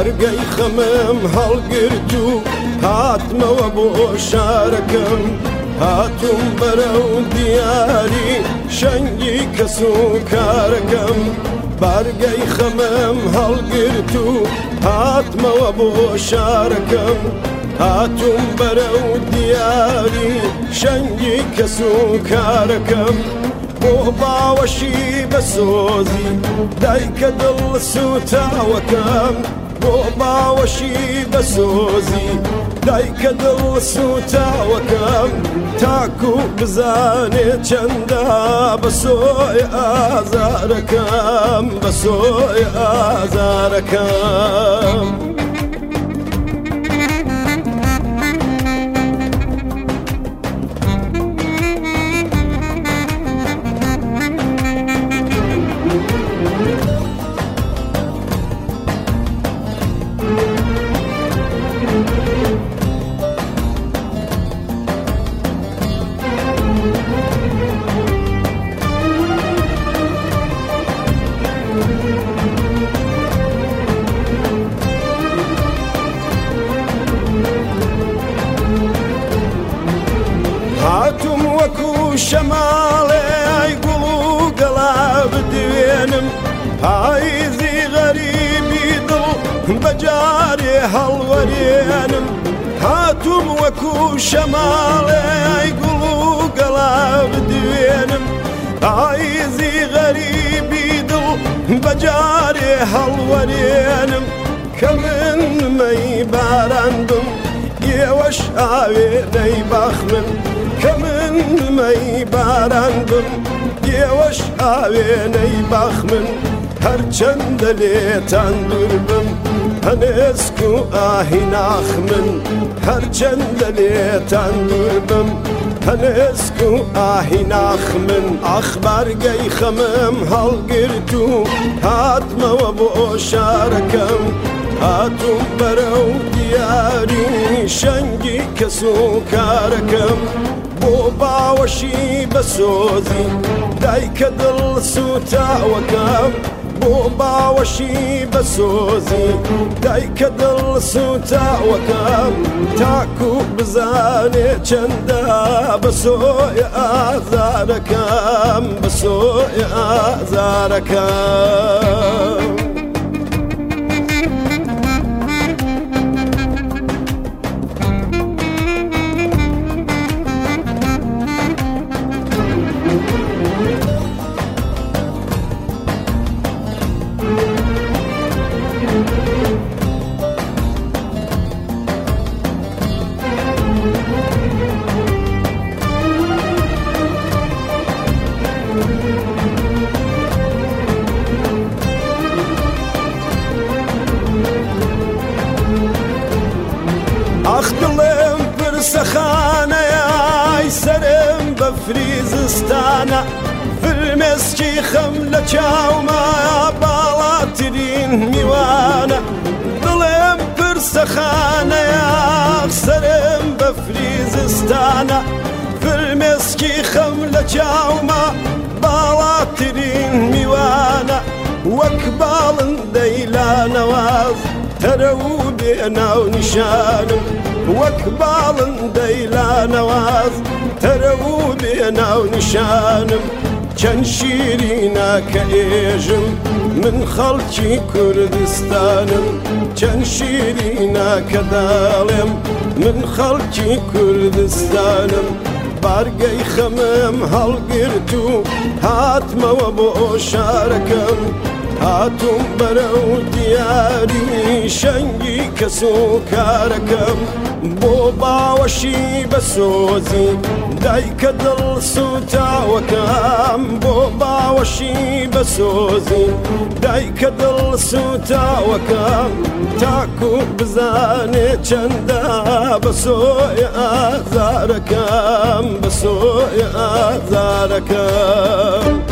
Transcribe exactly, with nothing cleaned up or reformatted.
بارگەی خەمم هەڵگرت و هاتمەوە بۆ شارەکەم هاتووم بەرەو دیاری شەنگی کەس و کارەکەم بارگەی خەمم هەڵگرت و هاتمەوە بۆ شارەکەم هاتووم بەرەو دیاری شەنگی کەس و کارەکەم بۆ باوەشی بەسۆزی دایکە دڵ سوتاوەکەم بۆ باوەشی بەسۆزی دایکە دڵ سوتاوەکەم تاکو بزانێ چەندە بەسۆی ئازارەکەم بەسۆی ئازارەکەم هاتووم وەکو شەماڵێ ئای گوڵ و گەڵا بدوێنم پاییزی غەریبی دڵ بەجارێ هەڵوەرێنم هاتووم وەکو شەماڵێ ئای گوڵ و گەڵا بدوێنم پاییزی غەریبی دڵ بەجارێ هەڵوەرێنم کە من مەی باران بم ئێوەش ئاوێنەی باخ من کە من مەی باران بم ئێوەش ئاوێنەی باخ من هەرچەندە لێتان دوور بم هەنێسک و ئاهی ناخ من هەرچەندە لێتان دوور بم هەنێسک و ئاهی ناخ من ئاخ بارگەی خەمم هەڵگرت و هاتمەوە بۆ شارەکەم هاتووم بەرەو دیاری شەنگی کەس و کارەکەم بۆ باوەشی بەسۆزی دایکە دڵ سوتاوەکەم بۆ باوەشی بەسۆزی دایکە دڵ سوتاوەکەم تاکو بزانێ چەندە بەسۆی ئازارەکەم بەسۆی ئازارەکەم ئاخ دڵێم پرسەخانەیە ئای سەرم بە فریزستانە فرمێسکی خەم لە چاومایە باڵاترین میوانە دڵێم پرسەخانەیە ئاخ سەرم بە فریزستانە فرمێسکی خەم لە چاومە باڵاترین میوانە وەک باڵندەی لانەواز تەرە و بێناو نیشانم وەک باڵندەی لانەواز تەرە و بێناو نیشانم چەند شیرینە کە ئێژم من خەڵکی کوردستانم چەند شیرینە کە داڵێم من خەڵکی کوردستانم بارگەی خەمم هەڵگرت و هاتمەوە بۆ شارەکەم هاتووم بەرەو دیاری شەنگی کەس و کارەکەم بۆ باوەشی بەسۆزی دایکە دڵ سوتاوەکەم بۆ باوەشی بەسۆزی دایکە دڵ سوتاوەکەم تاکو بزانێ چەندە بەسۆی ئازارەکەم بەسۆی ئازارەکەم